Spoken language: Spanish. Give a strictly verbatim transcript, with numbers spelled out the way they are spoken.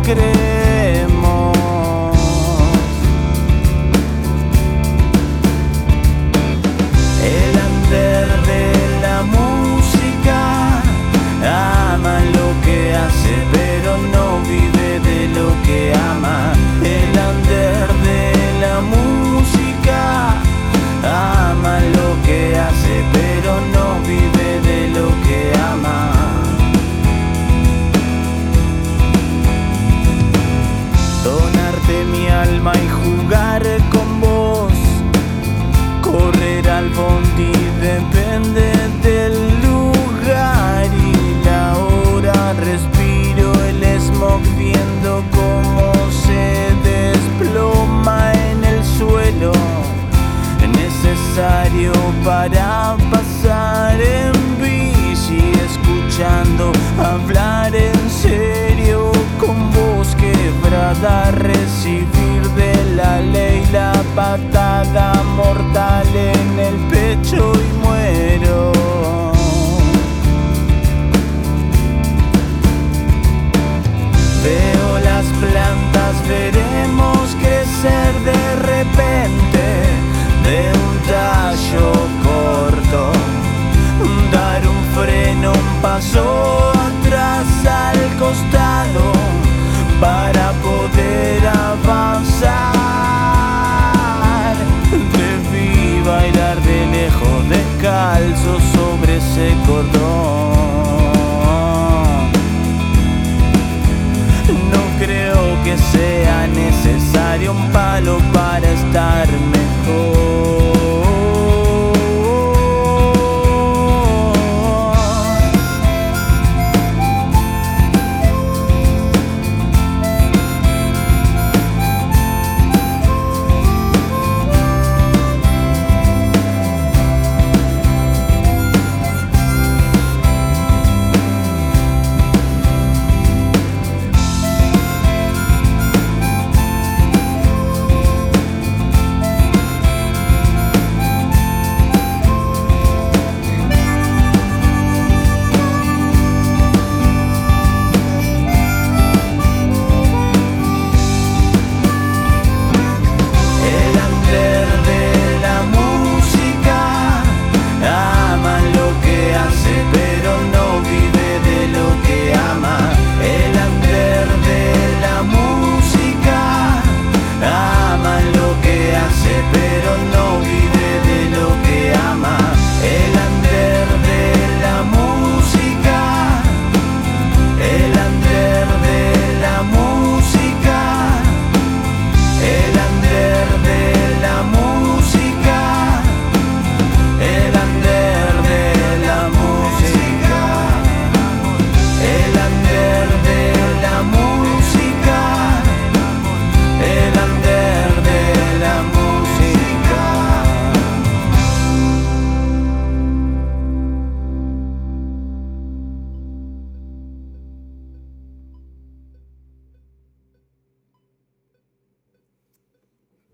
creemos. El under de la música ama lo que hace, pero no vive de lo que ama. El under de la música ama lo que hace, pero no vive de lo que ama. Donarte mi alma y jugar con vos, correr al bondi depende del lugar y la hora. Respiro el smog viendo cómo se desploma en el suelo, necesario para pasar en bici, escuchando hablar en serio con voz quebrada, recibir de la ley la patada mortal